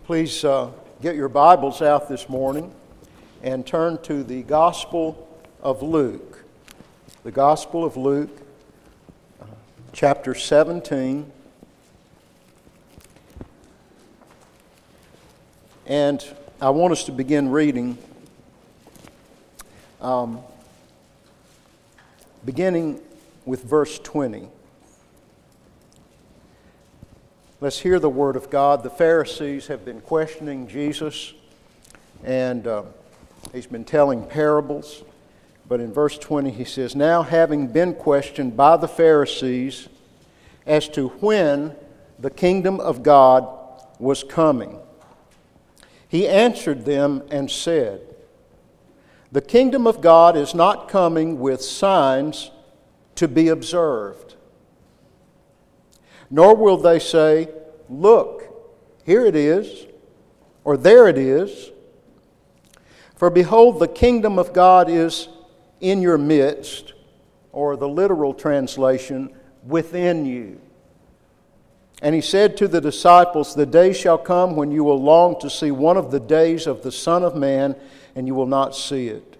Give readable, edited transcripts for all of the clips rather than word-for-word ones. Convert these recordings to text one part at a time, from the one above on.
Please get your Bibles out this morning and turn to the Gospel of Luke. The Gospel of Luke, chapter 17. And I want us to begin reading, beginning with verse 20. Let's hear the Word of God. The Pharisees have been questioning Jesus, and he's been telling parables. But in verse 20 he says, "Now having been questioned by the Pharisees as to when the kingdom of God was coming, he answered them and said, 'The kingdom of God is not coming with signs to be observed. Nor will they say, "Look, here it is," or "There it is." For behold, the kingdom of God is in your midst," or the literal translation, "within you." And he said to the disciples, "The day shall come when you will long to see one of the days of the Son of Man, and you will not see it.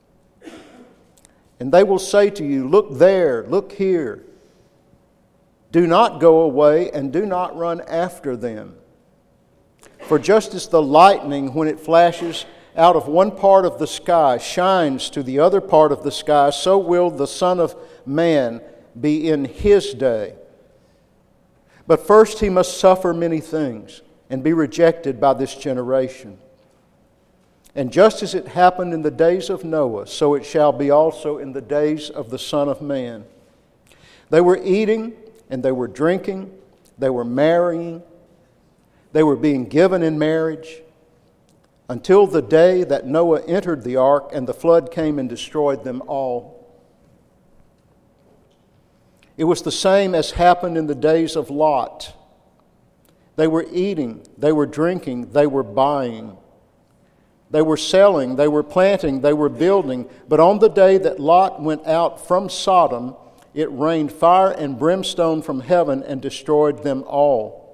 And they will say to you, 'Look there, look here.' Do not go away and do not run after them. For just as the lightning, when it flashes out of one part of the sky, shines to the other part of the sky, so will the Son of Man be in His day. But first He must suffer many things and be rejected by this generation. And just as it happened in the days of Noah, so it shall be also in the days of the Son of Man. They were eating and they were drinking, they were marrying, they were being given in marriage, until the day that Noah entered the ark and the flood came and destroyed them all. It was the same as happened in the days of Lot. They were eating, they were drinking, they were buying. They were selling, they were planting, they were building. But on the day that Lot went out from Sodom, it rained fire and brimstone from heaven and destroyed them all.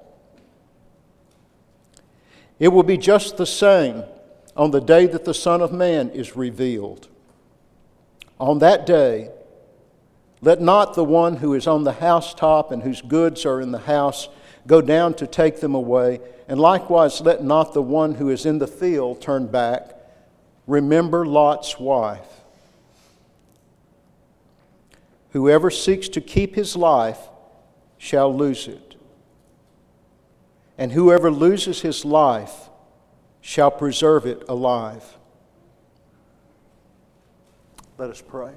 It will be just the same on the day that the Son of Man is revealed. On that day, let not the one who is on the housetop and whose goods are in the house go down to take them away, and likewise let not the one who is in the field turn back. Remember Lot's wife. Whoever seeks to keep his life shall lose it. And whoever loses his life shall preserve it alive." Let us pray.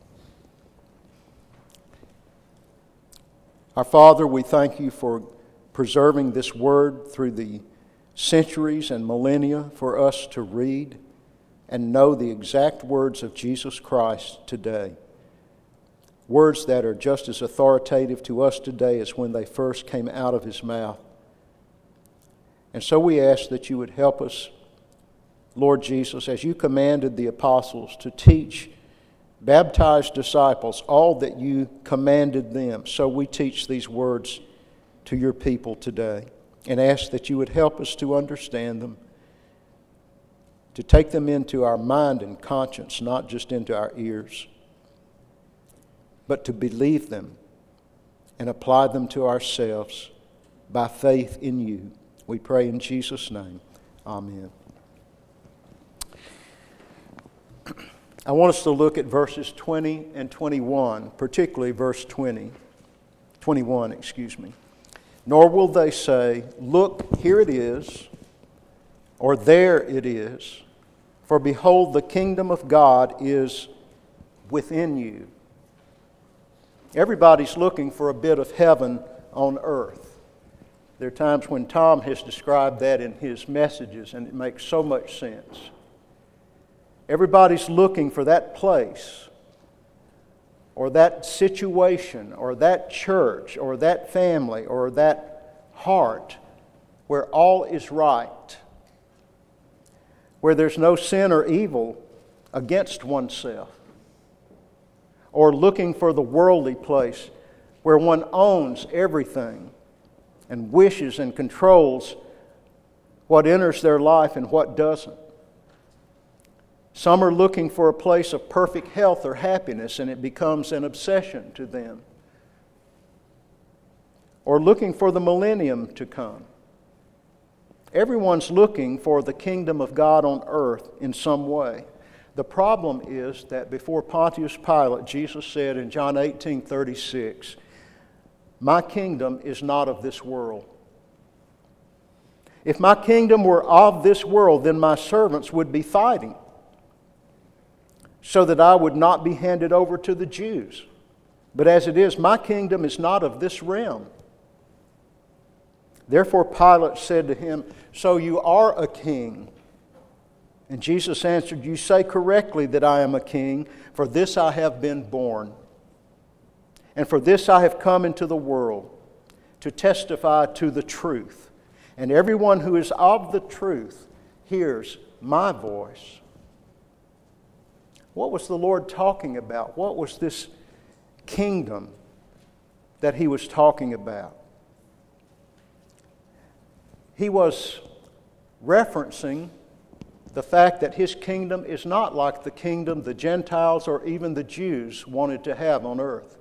Our Father, we thank you for preserving this word through the centuries and millennia for us to read and know the exact words of Jesus Christ today. Words that are just as authoritative to us today as when they first came out of His mouth. And so we ask that you would help us, Lord Jesus, as you commanded the apostles to teach baptized disciples all that you commanded them. So we teach these words to your people today and ask that you would help us to understand them, to take them into our mind and conscience, not just into our ears, but to believe them and apply them to ourselves by faith in you. We pray in Jesus' name. Amen. I want us to look at verses 20 and 21, particularly verse 21. Nor will they say, "Look, here it is," or "There it is. For behold, the kingdom of God is within you." Everybody's looking for a bit of heaven on earth. There are times when Tom has described that in his messages, and it makes so much sense. Everybody's looking for that place, or that situation, or that church, or that family, or that heart where all is right, where there's no sin or evil against oneself. Or looking for the worldly place where one owns everything and wishes and controls what enters their life and what doesn't. Some are looking for a place of perfect health or happiness, and it becomes an obsession to them. Or looking for the millennium to come. Everyone's looking for the kingdom of God on earth in some way. The problem is that before Pontius Pilate, Jesus said in John 18:36, "My kingdom is not of this world. If my kingdom were of this world, then my servants would be fighting, so that I would not be handed over to the Jews. But as it is, my kingdom is not of this realm." Therefore Pilate said to him, "So you are a king?" And Jesus answered, "You say correctly that I am a king. For this I have been born, and for this I have come into the world, to testify to the truth. And everyone who is of the truth hears my voice." What was the Lord talking about? What was this kingdom that He was talking about? He was referencing the fact that His kingdom is not like the kingdom the Gentiles or even the Jews wanted to have on earth.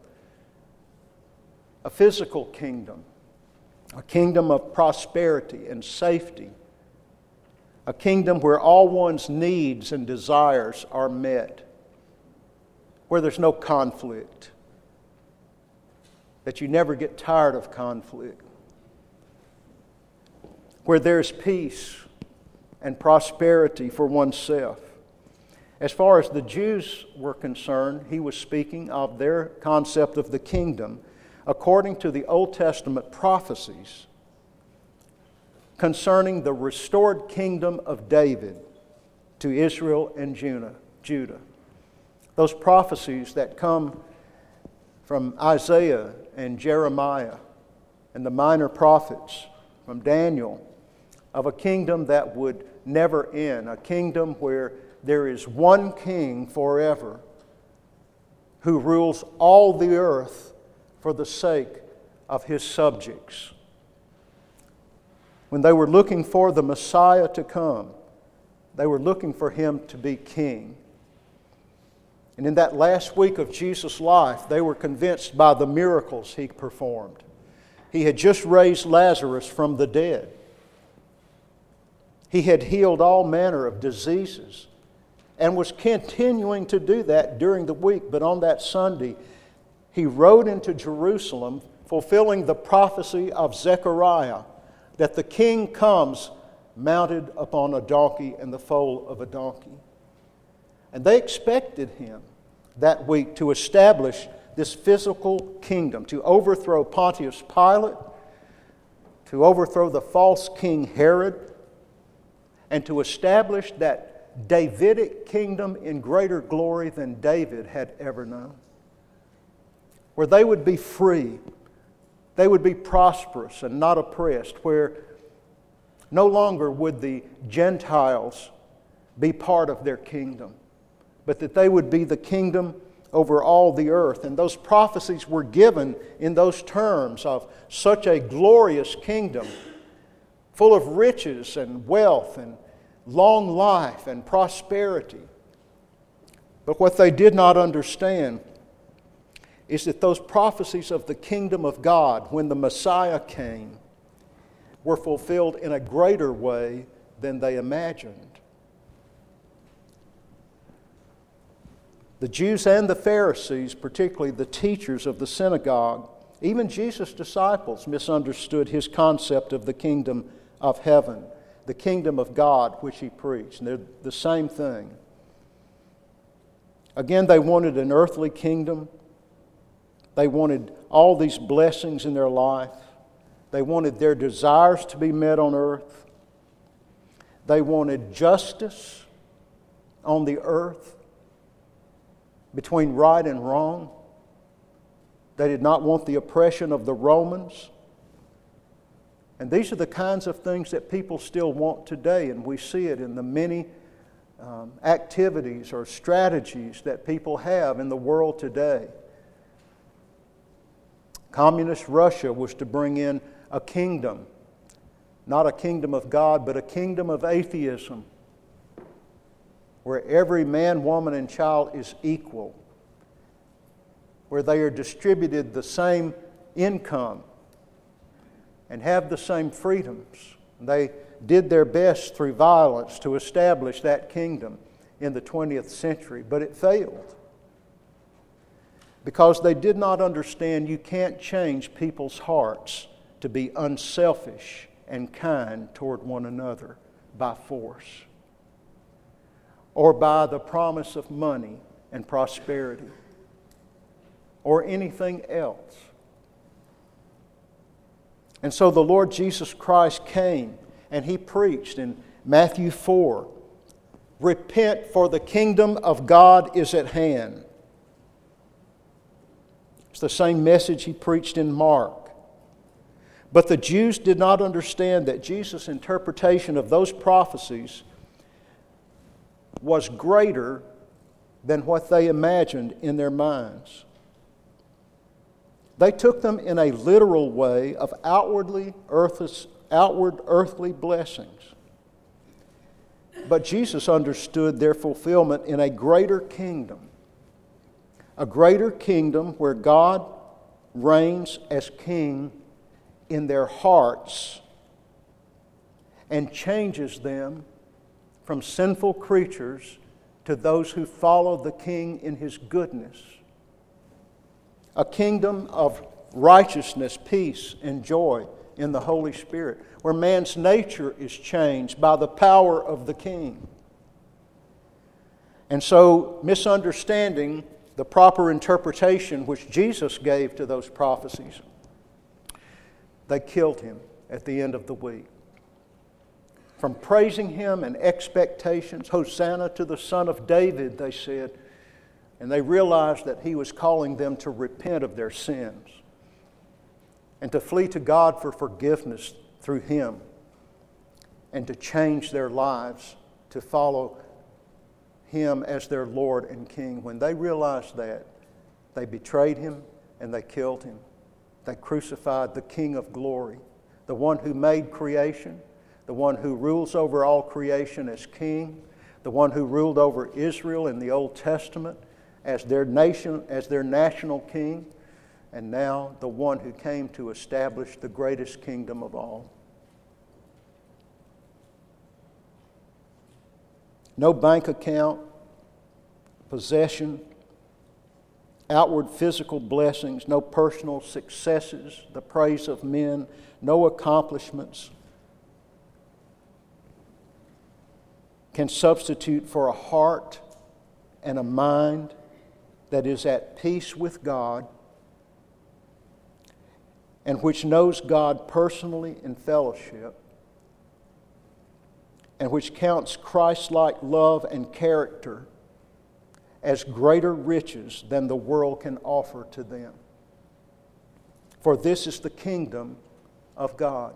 A physical kingdom, a kingdom of prosperity and safety, a kingdom where all one's needs and desires are met, where there's no conflict, that you never get tired of conflict, where there's peace and prosperity for oneself. As far as the Jews were concerned, He was speaking of their concept of the kingdom according to the Old Testament prophecies concerning the restored kingdom of David to Israel and Judah. Those prophecies that come from Isaiah and Jeremiah and the minor prophets, from Daniel, of a kingdom that would never end, a kingdom where there is one king forever who rules all the earth for the sake of His subjects. When they were looking for the Messiah to come, they were looking for Him to be king. And in that last week of Jesus' life, they were convinced by the miracles He performed. He had just raised Lazarus from the dead. He had healed all manner of diseases and was continuing to do that during the week. But on that Sunday, He rode into Jerusalem, fulfilling the prophecy of Zechariah that the king comes mounted upon a donkey and the foal of a donkey. And they expected Him that week to establish this physical kingdom, to overthrow Pontius Pilate, to overthrow the false king Herod, and to establish that Davidic kingdom in greater glory than David had ever known, where they would be free, they would be prosperous and not oppressed, where no longer would the Gentiles be part of their kingdom, but that they would be the kingdom over all the earth. And those prophecies were given in those terms of such a glorious kingdom, full of riches and wealth and long life and prosperity. But what they did not understand is that those prophecies of the kingdom of God, when the Messiah came, were fulfilled in a greater way than they imagined. The Jews and the Pharisees, particularly the teachers of the synagogue, even Jesus' disciples misunderstood His concept of the kingdom of heaven, the kingdom of God which He preached. And they're the same thing. Again, they wanted an earthly kingdom. They wanted all these blessings in their life. They wanted their desires to be met on earth. They wanted justice on the earth between right and wrong. They did not want the oppression of the Romans. And these are the kinds of things that people still want today, and we see it in the many activities or strategies that people have in the world today. Communist Russia was to bring in a kingdom not a kingdom of God, but a kingdom of atheism, where every man, woman, and child is equal, where they are distributed the same income and have the same freedoms. They did their best through violence to establish that kingdom in the 20th century, but it failed because they did not understand you can't change people's hearts to be unselfish and kind toward one another by force or by the promise of money and prosperity or anything else. And so the Lord Jesus Christ came and He preached in Matthew 4, "Repent, for the kingdom of God is at hand." It's the same message He preached in Mark. But the Jews did not understand that Jesus' interpretation of those prophecies was greater than what they imagined in their minds. They took them in a literal way of outward earthly blessings. But Jesus understood their fulfillment in a greater kingdom where God reigns as King in their hearts and changes them from sinful creatures to those who follow the King in His goodness. A kingdom of righteousness, peace, and joy in the Holy Spirit, where man's nature is changed by the power of the King. And so, misunderstanding the proper interpretation which Jesus gave to those prophecies, they killed Him at the end of the week. From praising Him and expectations, "Hosanna to the Son of David," they said, and they realized that He was calling them to repent of their sins and to flee to God for forgiveness through Him and to change their lives to follow Him as their Lord and King. When they realized that, they betrayed Him and they killed Him. They crucified the King of glory, the one who made creation, the one who rules over all creation as King, the one who ruled over Israel in the Old Testament as their nation, as their national king, and now the one who came to establish the greatest kingdom of all. No bank account, possession, outward physical blessings, no personal successes, the praise of men, no accomplishments can substitute for a heart and a mind that is at peace with God and which knows God personally in fellowship and which counts Christ-like love and character as greater riches than the world can offer to them. For this is the kingdom of God.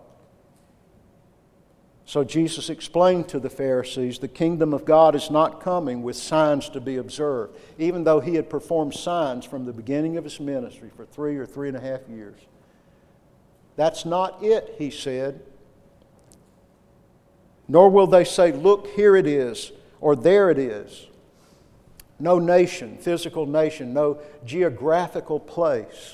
So Jesus explained to the Pharisees, the kingdom of God is not coming with signs to be observed, even though He had performed signs from the beginning of His ministry for 3 or 3.5 years. That's not it, He said. Nor will they say, look, here it is, or there it is. No nation, physical nation, no geographical place.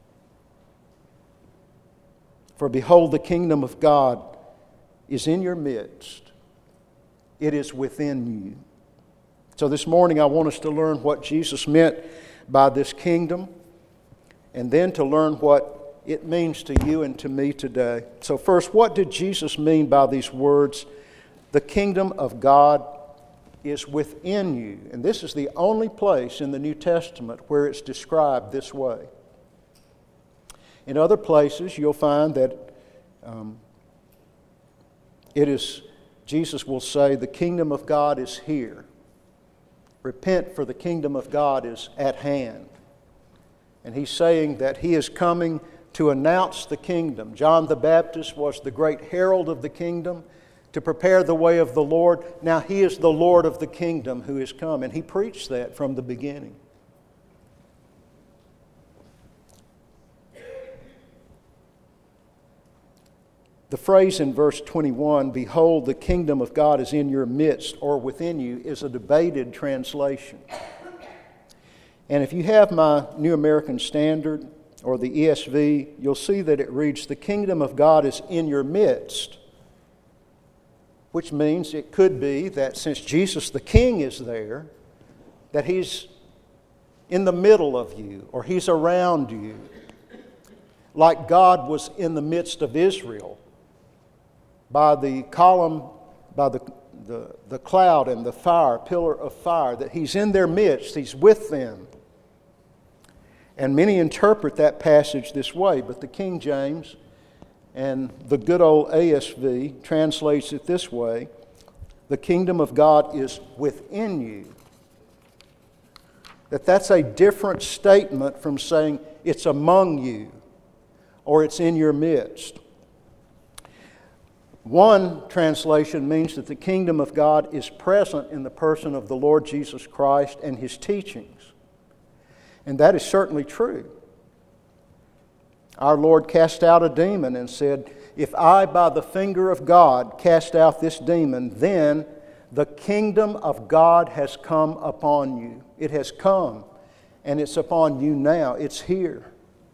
For behold, the kingdom of God is in your midst. It is within you. So this morning I want us to learn what Jesus meant by this kingdom, and then to learn what it means to you and to me today. So first, what did Jesus mean by these words? The kingdom of God is within you. And this is the only place in the New Testament where it's described this way. In other places, you'll find that Jesus will say, the kingdom of God is here. Repent, for the kingdom of God is at hand. And He's saying that He is coming to announce the kingdom. John the Baptist was the great herald of the kingdom, to prepare the way of the Lord. Now He is the Lord of the kingdom who is come. And He preached that from the beginning. The phrase in verse 21, "Behold, the kingdom of God is in your midst," or within you, is a debated translation. And if you have my New American Standard or the ESV, you'll see that it reads, "The kingdom of God is in your midst," which means it could be that since Jesus the King is there, that He's in the middle of you, or He's around you, like God was in the midst of Israel by the column, by the cloud and the fire, pillar of fire, that He's in their midst, He's with them. And many interpret that passage this way, but the King James and the good old ASV translates it this way: "The kingdom of God is within you." That's a different statement from saying it's among you or it's in your midst. One translation means that the kingdom of God is present in the person of the Lord Jesus Christ and His teachings. And that is certainly true. Our Lord cast out a demon and said, "If I, by the finger of God, cast out this demon, then the kingdom of God has come upon you." It has come, and it's upon you now. It's here.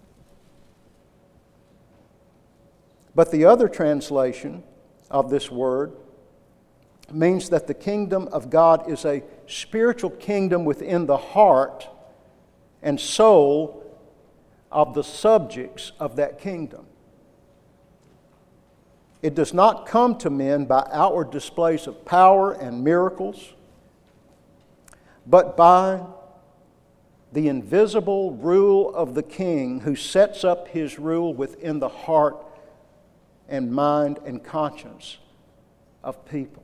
But the other translation of this word means that the kingdom of God is a spiritual kingdom within the heart and soul of the subjects of that kingdom. It does not come to men by outward displays of power and miracles, but by the invisible rule of the King, who sets up His rule within the heart and mind and conscience of people.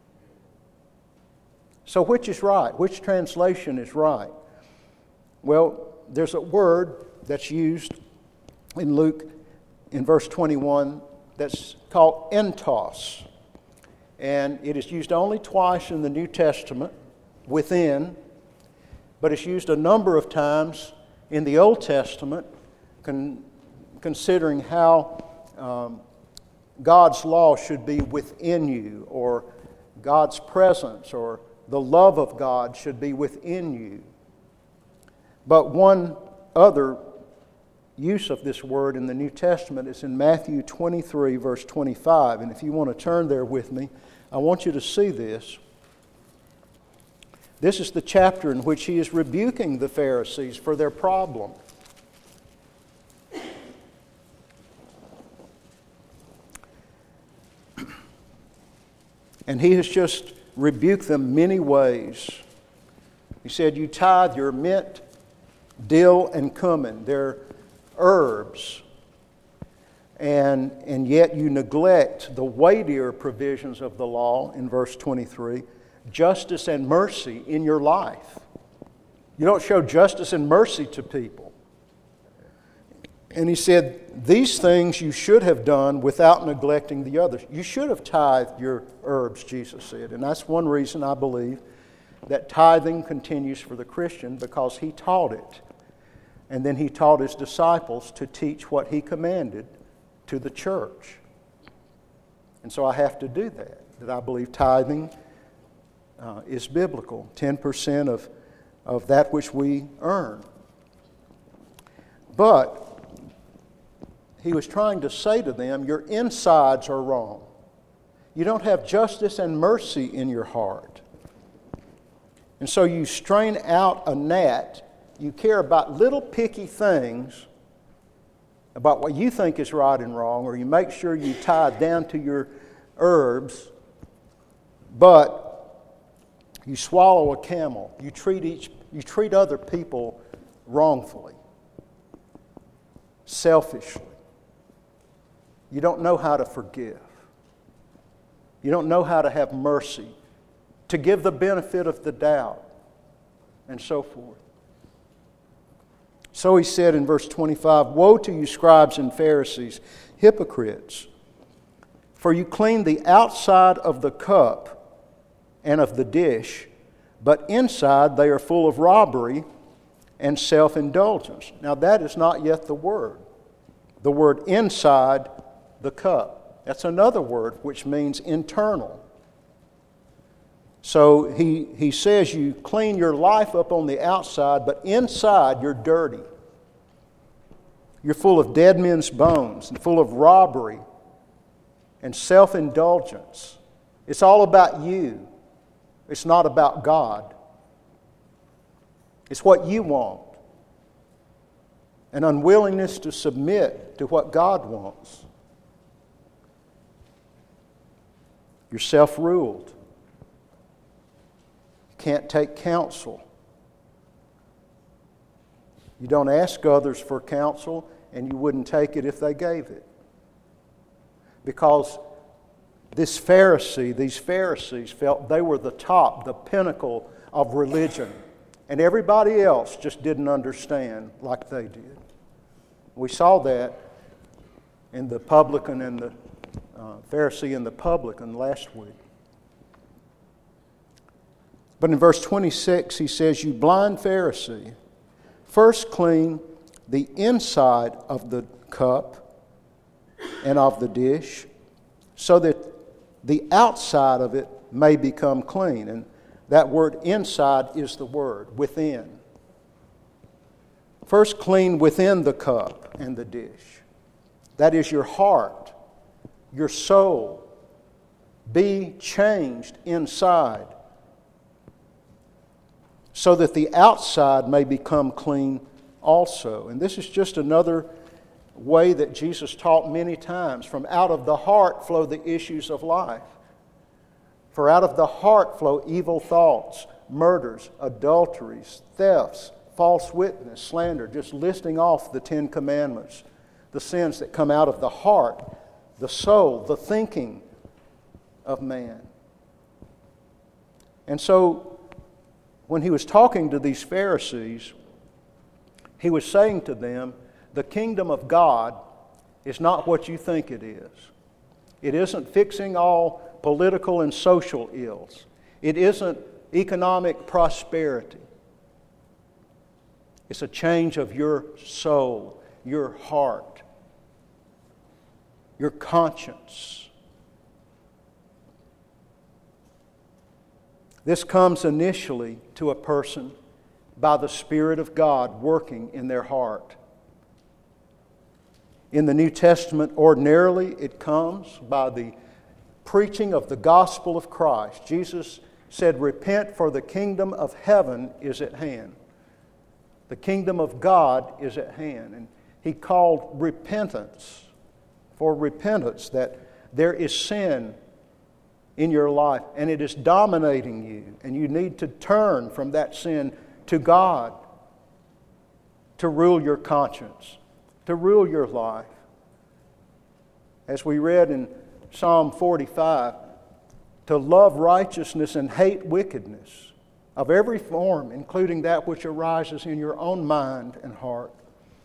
So which is right? Which translation is right? Well, there's a word that's used in Luke in verse 21 that's called entos. And it is used only twice in the New Testament, within, but it's used a number of times in the Old Testament, considering how God's law should be within you, or God's presence, or the love of God should be within you. But one other use of this word in the New Testament is in Matthew 23, verse 25. And if you want to turn there with me, I want you to see this. This is the chapter in which He is rebuking the Pharisees for their problem. And He has just rebuked them many ways. He said, "You tithe your mint, dill, and cumin. They're herbs. And yet you neglect the weightier provisions of the law," in verse 23, "justice and mercy in your life." You don't show justice and mercy to people. And He said, "These things you should have done without neglecting the others." You should have tithed your herbs, Jesus said. And that's one reason I believe that tithing continues for the Christian, because He taught it. And then He taught His disciples to teach what He commanded to the church. And so I have to do that I believe tithing is biblical, 10% of that which we earn. But He was trying to say to them, your insides are wrong. You don't have justice and mercy in your heart. And so you strain out a gnat. You care about little picky things, about what you think is right and wrong, or you make sure you tie down to your herbs, but you swallow a camel. You treat other people wrongfully, selfishly. You don't know how to forgive. You don't know how to have mercy, to give the benefit of the doubt, and so forth. So He said in verse 25, "Woe to you, scribes and Pharisees, hypocrites! For you clean the outside of the cup and of the dish, but inside they are full of robbery and self-indulgence." Now that is not yet the word inside the cup. That's another word which means internal. So he says you clean your life up on the outside, but inside you're dirty. You're full of dead men's bones and full of robbery and self-indulgence. It's all about you. It's not about God. It's what you want. An unwillingness to submit to what God wants. You're self-ruled. You can't take counsel. You don't ask others for counsel, and you wouldn't take it if they gave it. Because these Pharisees felt they were the top, the pinnacle of religion. And everybody else just didn't understand like they did. We saw that in the publican and the Pharisee and the publican last week. But in verse 26 he says, "You blind Pharisee, first clean the inside of the cup and of the dish, so that the outside of it may become clean." And that word inside is the word within. First clean within the cup and the dish. That is your heart, your soul. Be changed inside, so that the outside may become clean also. And this is just another way that Jesus taught many times. From out of the heart flow the issues of life. For out of the heart flow evil thoughts, murders, adulteries, thefts, false witness, slander, just listing off the 10 Commandments. The sins that come out of the heart, the soul, the thinking of man. And so, when he was talking to these Pharisees, he was saying to them, the kingdom of God is not what you think it is. It isn't fixing all political and social ills. It isn't economic prosperity. It's a change of your soul, your heart, your conscience. This comes initially to a person by the Spirit of God working in their heart. In the New Testament, ordinarily it comes by the preaching of the gospel of Christ. Jesus said, "Repent, for the kingdom of heaven is at hand." The kingdom of God is at hand. And he called repentance, for repentance, that there is sin in your life and it is dominating you, and you need to turn from that sin to God to rule your conscience, to rule your life. As we read in Psalm 45, to love righteousness and hate wickedness of every form, including that which arises in your own mind and heart.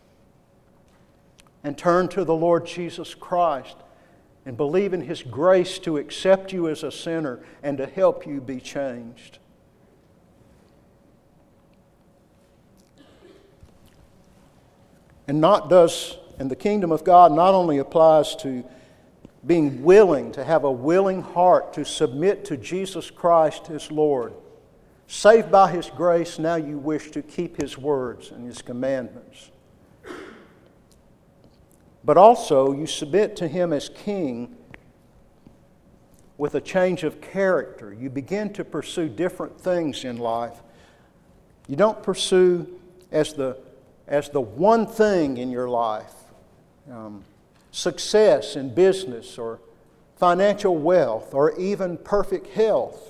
And turn to the Lord Jesus Christ and believe in His grace to accept you as a sinner and to help you be changed. And the kingdom of God not only applies to being willing, to have a willing heart to submit to Jesus Christ as Lord. Saved by His grace, now you wish to keep His words and His commandments. But also you submit to Him as King with a change of character. You begin to pursue different things in life. You don't pursue as the one thing in your life, success in business or financial wealth or even perfect health.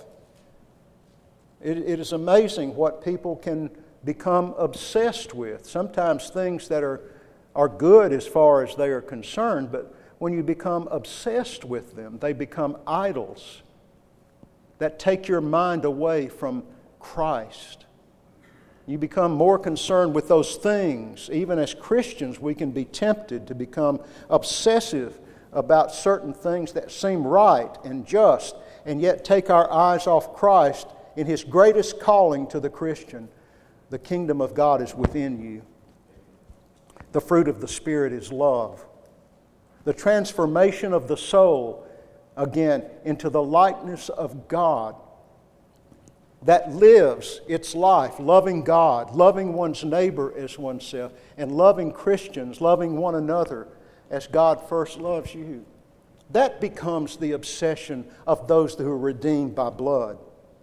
It is amazing what people can become obsessed with. Sometimes things that are good as far as they are concerned, but when you become obsessed with them, they become idols that take your mind away from Christ. You become more concerned with those things. Even as Christians, we can be tempted to become obsessive about certain things that seem right and just, and yet take our eyes off Christ in His greatest calling to the Christian. The kingdom of God is within you. The fruit of the Spirit is love. the transformation of the soul, again, into the likeness of God, that lives its life loving God, loving one's neighbor as oneself, and loving Christians, loving one another as God first loves you. That becomes the obsession of those who are redeemed by blood.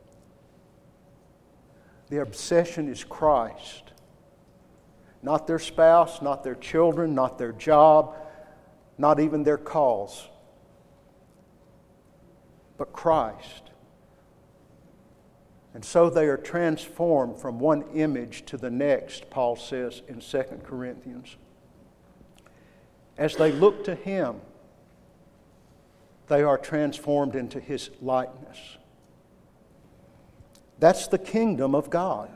The obsession is Christ. Not their spouse, not their children, not their job, not even their cause, but Christ. And so they are transformed from one image to the next, Paul says in 2 Corinthians. As they look to Him, they are transformed into His likeness. That's the kingdom of God.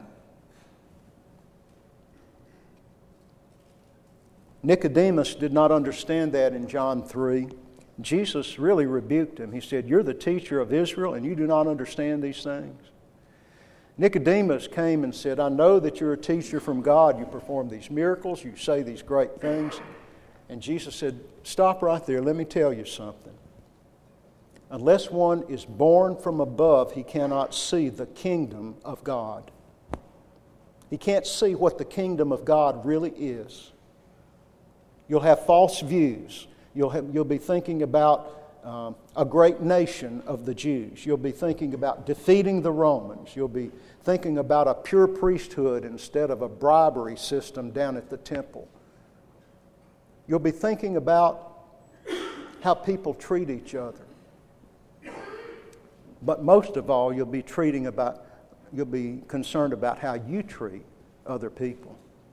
Nicodemus did not understand that in John 3. Jesus really rebuked him. He said, "You're the teacher of Israel and you do not understand these things." Nicodemus came and said, "I know that you're a teacher from God. You perform these miracles. You say these great things." And Jesus said, "Stop right there. Let me tell you something. Unless one is born from above, he cannot see the kingdom of God." He can't see what the kingdom of God really is. You'll have false views. You'll be thinking about a great nation of the Jews. You'll be thinking about defeating the Romans. You'll be thinking about a pure priesthood instead of a bribery system down at the temple. You'll be thinking about how people treat each other. But most of all, you'll be concerned about how you treat other people.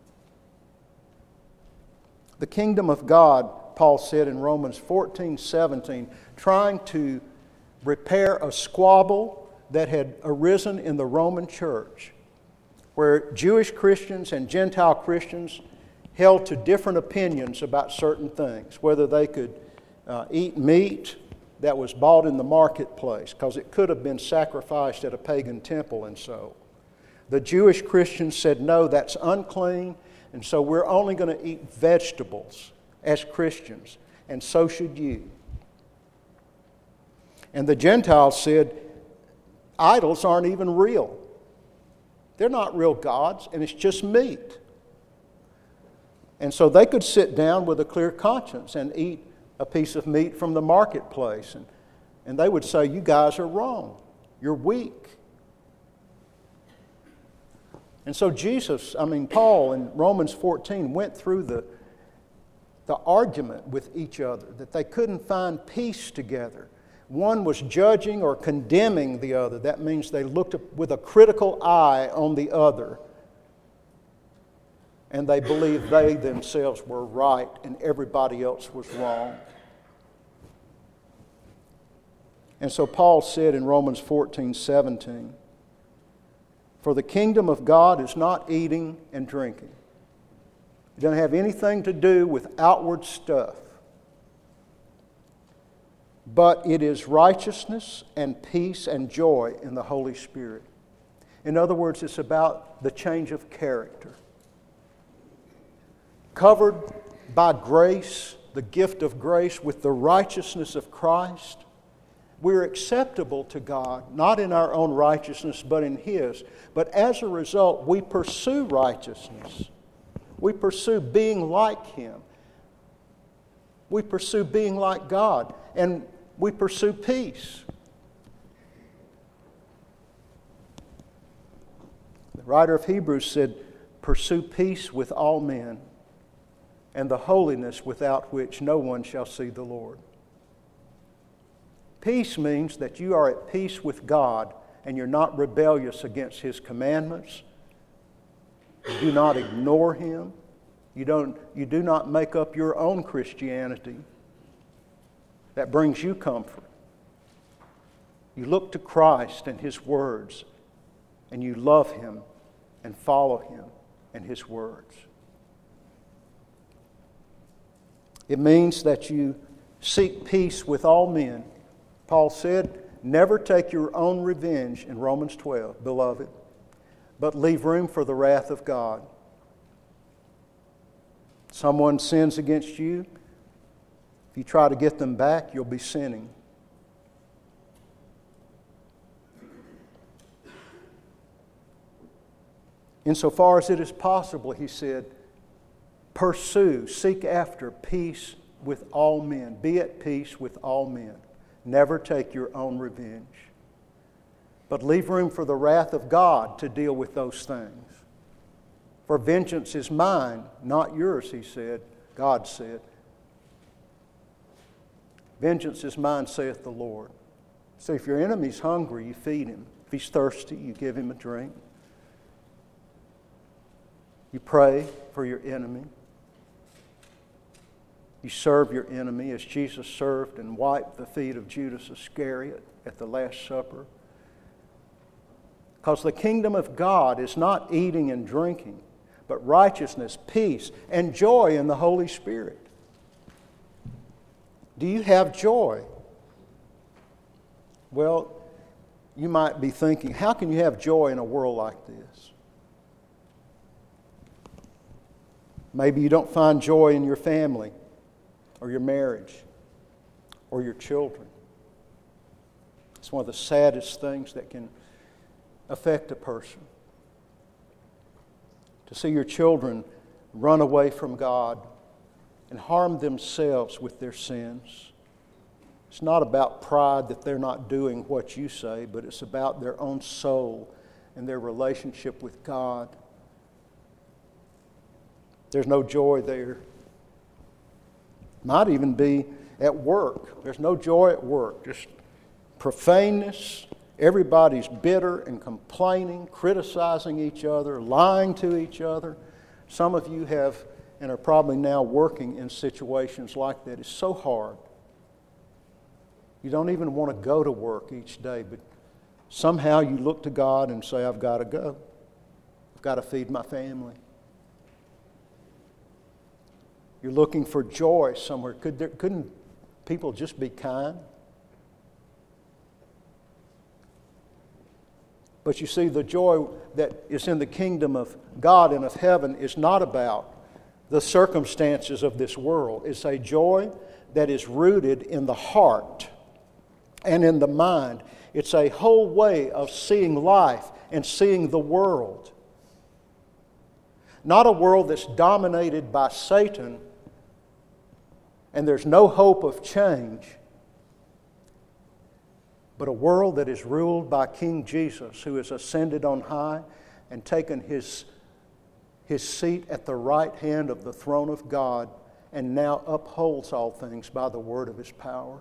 The kingdom of God, Paul said in Romans 14:17, trying to repair a squabble that had arisen in the Roman church, where Jewish Christians and Gentile Christians held to different opinions about certain things, whether they could eat meat that was bought in the marketplace, because it could have been sacrificed at a pagan temple and so. The Jewish Christians said, "No, that's unclean, and so we're only going to eat vegetables as Christians, and so should you." And the Gentiles said, "Idols aren't even real. They're not real gods, and it's just meat." And so they could sit down with a clear conscience and eat a piece of meat from the marketplace. And they would say, "You guys are wrong. You're weak." And so Paul in Romans 14 went through the argument with each other, that they couldn't find peace together. One was judging or condemning the other. That means they looked with a critical eye on the other. And they believed they themselves were right and everybody else was wrong. And so Paul said in Romans 14:17, "For the kingdom of God is not eating and drinking." It doesn't have anything to do with outward stuff. "But it is righteousness and peace and joy in the Holy Spirit." In other words, it's about the change of character. Covered by grace, the gift of grace, with the righteousness of Christ, we're acceptable to God, not in our own righteousness, but in His. But as a result, we pursue righteousness. We pursue being like Him. We pursue being like God. And we pursue peace. The writer of Hebrews said, "Pursue peace with all men, and the holiness without which no one shall see the Lord." Peace means that you are at peace with God and you're not rebellious against His commandments. You do not ignore Him. You do not make up your own Christianity that brings you comfort. You look to Christ and His words, and you love Him and follow Him and His words. It means that you seek peace with all men. Paul said, "Never take your own revenge," in Romans 12, "beloved, but leave room for the wrath of God." Someone sins against you, If you try to get them back, you'll be sinning. Insofar as it is possible, he said, pursue, seek after peace with all men. Be at peace with all men. Never take your own revenge. But leave room for the wrath of God to deal with those things. For vengeance is mine, not yours, he said. God said. Vengeance is mine, saith the Lord. So if your enemy's hungry, you feed him. If he's thirsty, you give him a drink. You pray for your enemy. You serve your enemy as Jesus served and wiped the feet of Judas Iscariot at the Last Supper. Because the kingdom of God is not eating and drinking, but righteousness, peace, and joy in the Holy Spirit. Do you have joy? Well, you might be thinking, how can you have joy in a world like this? Maybe you don't find joy in your family or your marriage or your children. It's one of the saddest things that can affect a person. To see your children run away from God and harm themselves with their sins. It's not about pride that they're not doing what you say, but it's about their own soul and their relationship with God. There's no joy there. Might even be at work. There's no joy at work. Just profaneness. Everybody's bitter and complaining, criticizing each other, lying to each other. Some of you have and are probably now working in situations like that. It's so hard. You don't even want to go to work each day, but somehow you look to God and say, I've got to go. I've got to feed my family. You're looking for joy somewhere. Couldn't people just be kind? But you see, the joy that is in the kingdom of God and of heaven is not about the circumstances of this world. It's a joy that is rooted in the heart and in the mind. It's a whole way of seeing life and seeing the world. Not a world that's dominated by Satan and there's no hope of change, but a world that is ruled by King Jesus, who has ascended on high and taken his seat at the right hand of the throne of God and now upholds all things by the word of his power.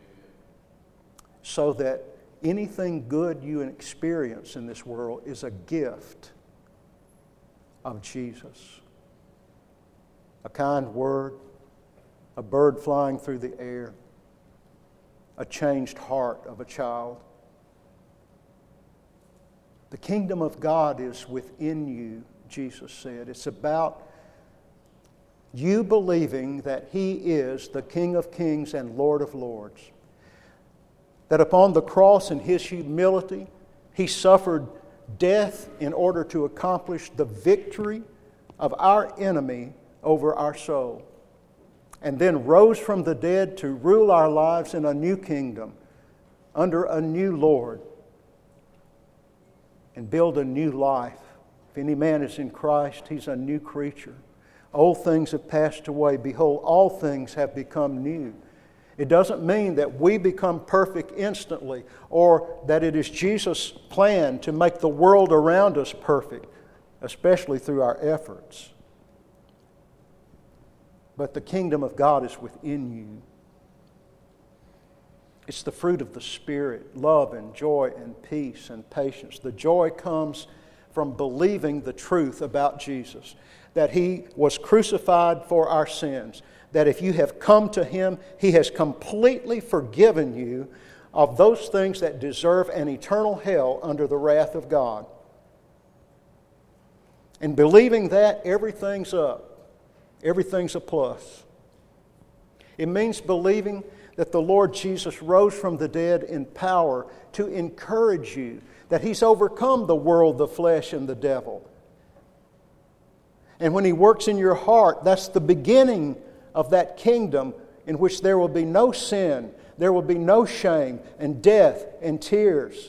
So that anything good you experience in this world is a gift of Jesus. A kind word, a bird flying through the air, a changed heart of a child. The kingdom of God is within you, Jesus said. It's about you believing that He is the King of Kings and Lord of Lords. That upon the cross in His humility, He suffered death in order to accomplish the victory of our enemy over our soul. And then rose from the dead to rule our lives in a new kingdom, under a new Lord, and build a new life. If any man is in Christ, he's a new creature. Old things have passed away. Behold, all things have become new. It doesn't mean that we become perfect instantly, or that it is Jesus' plan to make the world around us perfect, especially through our efforts. But the kingdom of God is within you. It's the fruit of the Spirit, love and joy and peace and patience. The joy comes from believing the truth about Jesus, that He was crucified for our sins, that if you have come to Him, He has completely forgiven you of those things that deserve an eternal hell under the wrath of God. And believing that, everything's up. Everything's a plus. It means believing that the Lord Jesus rose from the dead in power to encourage you, that He's overcome the world, the flesh, and the devil. And when He works in your heart, that's the beginning of that kingdom in which there will be no sin, there will be no shame and death and tears.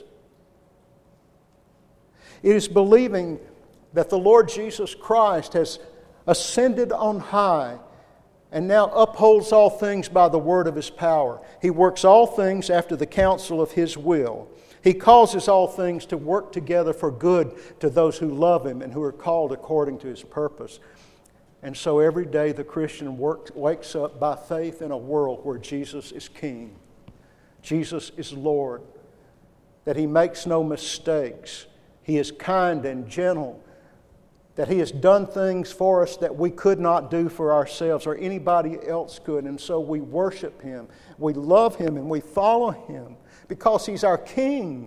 It is believing that the Lord Jesus Christ has ascended on high and now upholds all things by the word of His power. He works all things after the counsel of His will. He causes all things to work together for good to those who love Him and who are called according to His purpose. And so every day the Christian wakes up by faith in a world where Jesus is King. Jesus is Lord. That He makes no mistakes. He is kind and gentle. That He has done things for us that we could not do for ourselves or anybody else could. And so we worship Him. We love Him and we follow Him because He's our King.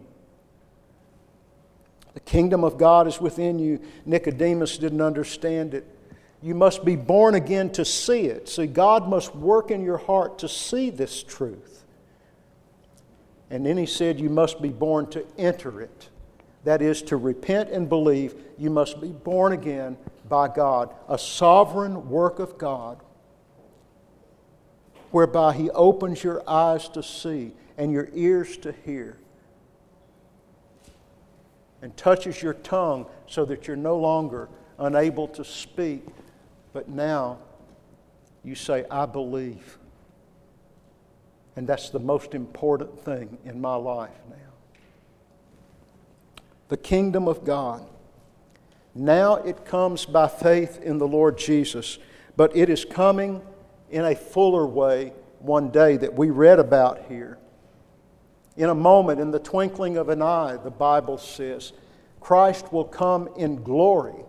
The kingdom of God is within you. Nicodemus didn't understand it. You must be born again to see it. See, God must work in your heart to see this truth. And then He said you must be born to enter it. That is, to repent and believe. You must be born again by God. A sovereign work of God whereby He opens your eyes to see and your ears to hear and touches your tongue so that you're no longer unable to speak, but now you say, I believe. And that's the most important thing in my life now. The kingdom of God. Now it comes by faith in the Lord Jesus, but it is coming in a fuller way one day that we read about here. In a moment, in the twinkling of an eye, the Bible says, Christ will come in glory,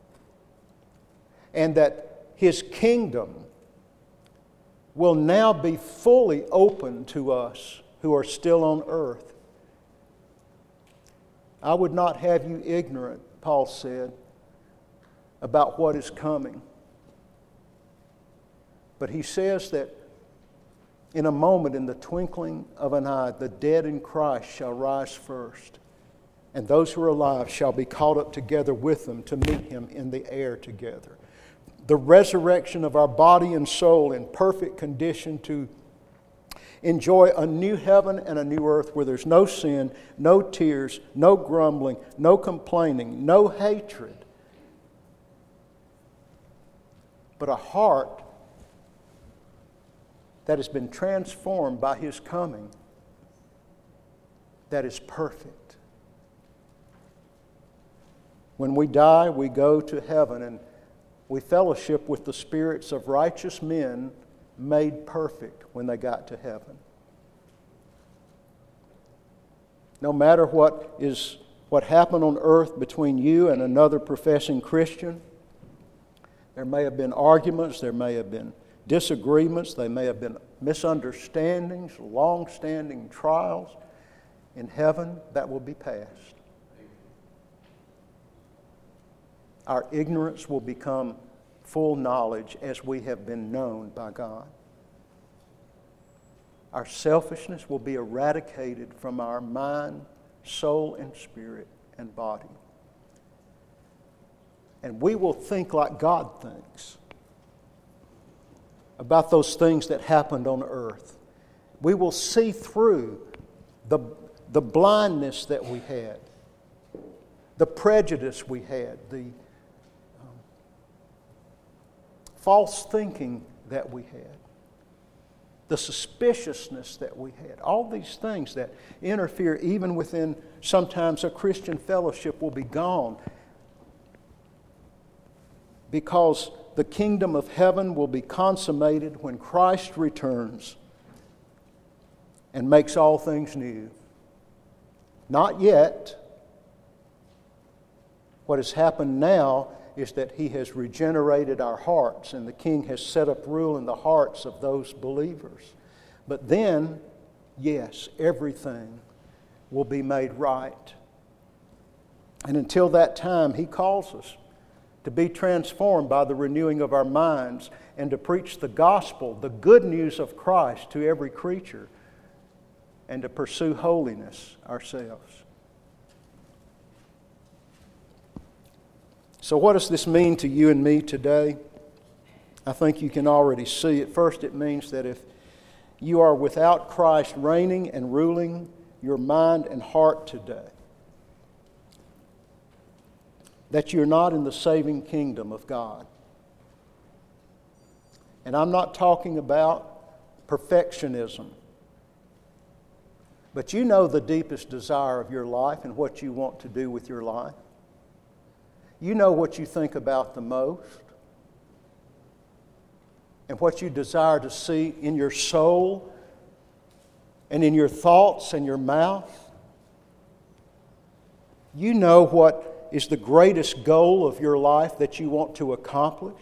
and that His kingdom will now be fully open to us who are still on earth. I would not have you ignorant, Paul said, about what is coming. But he says that in a moment, in the twinkling of an eye, the dead in Christ shall rise first, and those who are alive shall be caught up together with them to meet Him in the air together. The resurrection of our body and soul in perfect condition to enjoy a new heaven and a new earth where there's no sin, no tears, no grumbling, no complaining, no hatred, but a heart that has been transformed by His coming that is perfect. When we die, we go to heaven and we fellowship with the spirits of righteous men made perfect when they got to heaven. No matter what happened on earth between you and another professing Christian, there may have been arguments, there may have been disagreements, there may have been misunderstandings, long-standing trials. In heaven, that will be past. Our ignorance will become full knowledge as we have been known by God. Our selfishness will be eradicated from our mind, soul, and spirit and body. And we will think like God thinks about those things that happened on earth. We will see through the blindness that we had, the prejudice we had, the false thinking that we had, the suspiciousness that we had. All these things that interfere even within sometimes a Christian fellowship will be gone, because the kingdom of heaven will be consummated when Christ returns and makes all things new. Not yet. What has happened now is that He has regenerated our hearts, and the King has set up rule in the hearts of those believers. But then, yes, everything will be made right. And until that time, He calls us to be transformed by the renewing of our minds and to preach the gospel, the good news of Christ, to every creature, and to pursue holiness ourselves. So what does this mean to you and me today? I think you can already see it. First, it means that if you are without Christ reigning and ruling your mind and heart today, that you're not in the saving kingdom of God. And I'm not talking about perfectionism, but you know the deepest desire of your life and what you want to do with your life. You know what you think about the most and what you desire to see in your soul and in your thoughts and your mouth. You know what is the greatest goal of your life that you want to accomplish.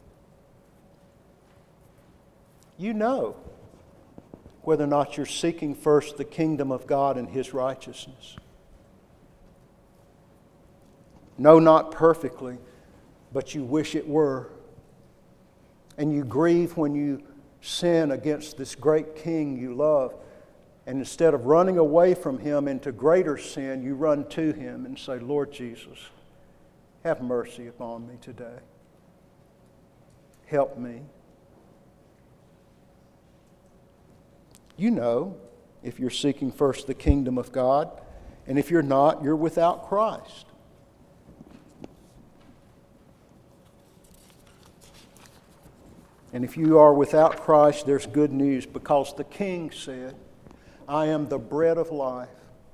You know whether or not you're seeking first the kingdom of God and His righteousness. No, not perfectly, but you wish it were. And you grieve when you sin against this great King you love. And instead of running away from Him into greater sin, you run to Him and say, Lord Jesus, have mercy upon me today. Help me. You know, if you're seeking first the kingdom of God, and if you're not, you're without Christ. And if you are without Christ, there's good news, because the King said, I am the bread of life.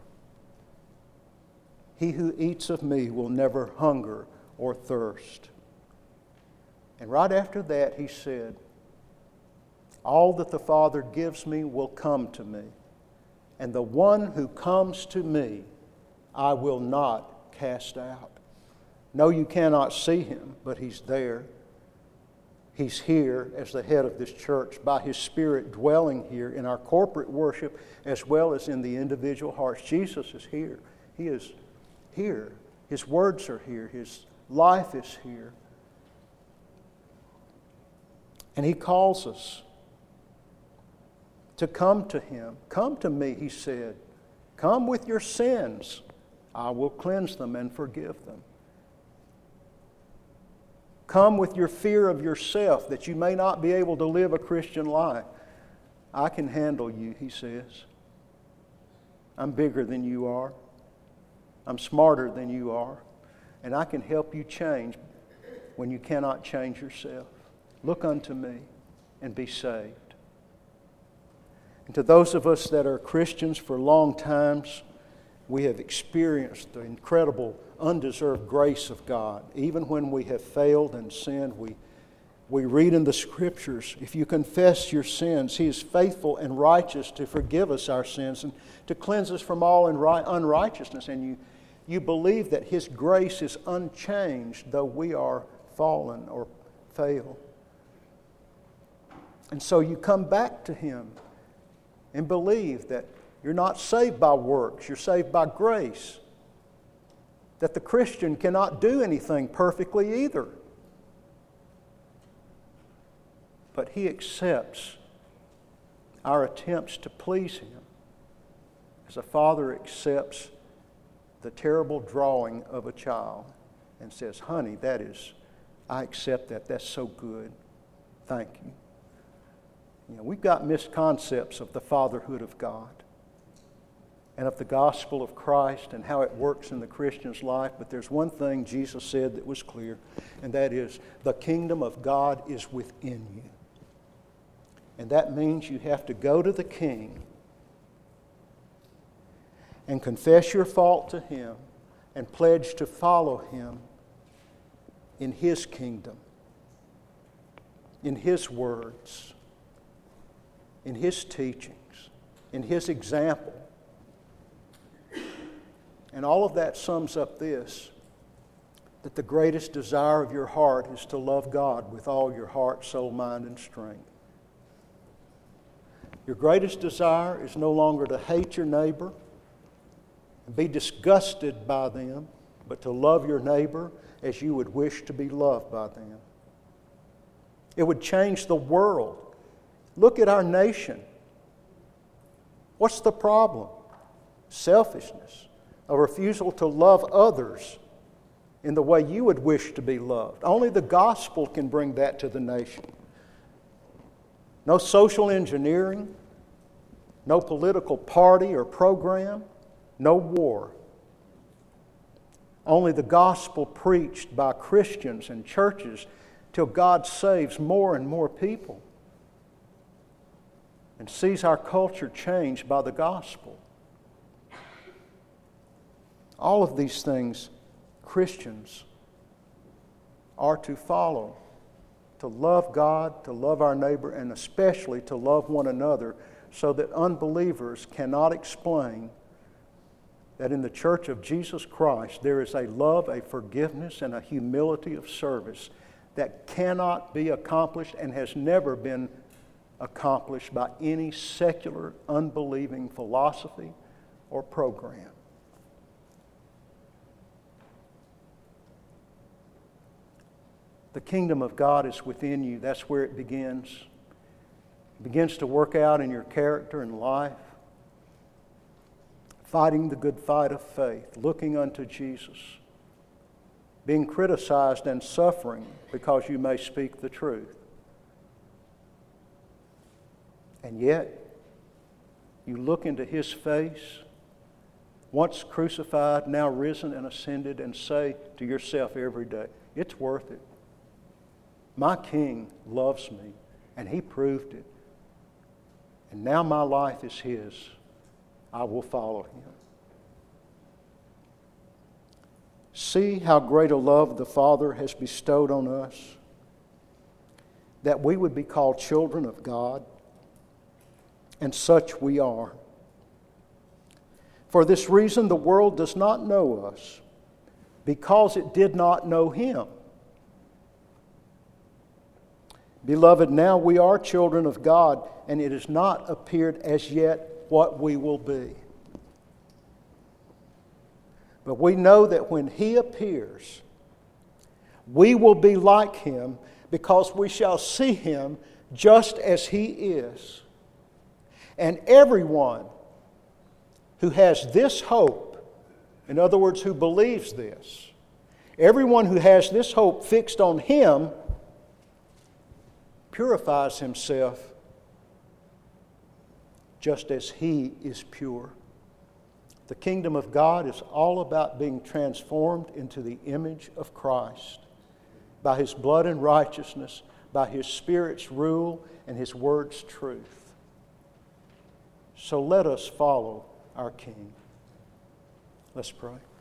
He who eats of me will never hunger or thirst. And right after that, He said, all that the Father gives me will come to me, and the one who comes to me I will not cast out. No, you cannot see Him, but He's there. He's here as the head of this church by His Spirit dwelling here in our corporate worship as well as in the individual hearts. Jesus is here. He is here. His words are here. His life is here. And He calls us to come to Him. Come to me, He said. Come with your sins. I will cleanse them and forgive them. Come with your fear of yourself that you may not be able to live a Christian life. I can handle you, He says. I'm bigger than you are. I'm smarter than you are. And I can help you change when you cannot change yourself. Look unto me and be saved. And to those of us that are Christians for long times, we have experienced the incredible undeserved grace of God. Even when we have failed and sinned, we read in the Scriptures, if you confess your sins, He is faithful and righteous to forgive us our sins and to cleanse us from all unrighteousness. And you believe that His grace is unchanged, though we are fallen or fail. And so you come back to Him and believe that you're not saved by works, you're saved by grace. That the Christian cannot do anything perfectly either. But He accepts our attempts to please Him as a father accepts the terrible drawing of a child and says, honey, I accept that. That's so good. Thank you. You know, we've got misconceptions of the fatherhood of God and of the gospel of Christ and how it works in the Christian's life. But there's one thing Jesus said that was clear, and that is the kingdom of God is within you. And that means you have to go to the King and confess your fault to Him and pledge to follow Him in His kingdom, in His words, in His teachings, in His example. And all of that sums up this, that the greatest desire of your heart is to love God with all your heart, soul, mind, and strength. Your greatest desire is no longer to hate your neighbor and be disgusted by them, but to love your neighbor as you would wish to be loved by them. It would change the world. Look at our nation. What's the problem? Selfishness. A refusal to love others in the way you would wish to be loved. Only the gospel can bring that to the nation. No social engineering, no political party or program, no war. Only the gospel preached by Christians and churches till God saves more and more people and sees our culture changed by the gospel. All of these things Christians are to follow, to love God, to love our neighbor, and especially to love one another, so that unbelievers cannot explain that in the church of Jesus Christ there is a love, a forgiveness, and a humility of service that cannot be accomplished and has never been accomplished by any secular, unbelieving philosophy or program. The kingdom of God is within you. That's where it begins. It begins to work out in your character and life. Fighting the good fight of faith, looking unto Jesus, being criticized and suffering because you may speak the truth. And yet, you look into His face, once crucified, now risen and ascended, and say to yourself every day, it's worth it. My King loves me, and He proved it. And now my life is His. I will follow Him. See how great a love the Father has bestowed on us, that we would be called children of God, and such we are. For this reason the world does not know us, because it did not know Him. Beloved, now we are children of God, and it has not appeared as yet what we will be. But we know that when He appears, we will be like Him, because we shall see Him just as He is. And everyone who has this hope, in other words, who believes this, everyone who has this hope fixed on Him purifies himself just as He is pure. The kingdom of God is all about being transformed into the image of Christ by His blood and righteousness, by His Spirit's rule and His word's truth. So let us follow our King. Let's pray.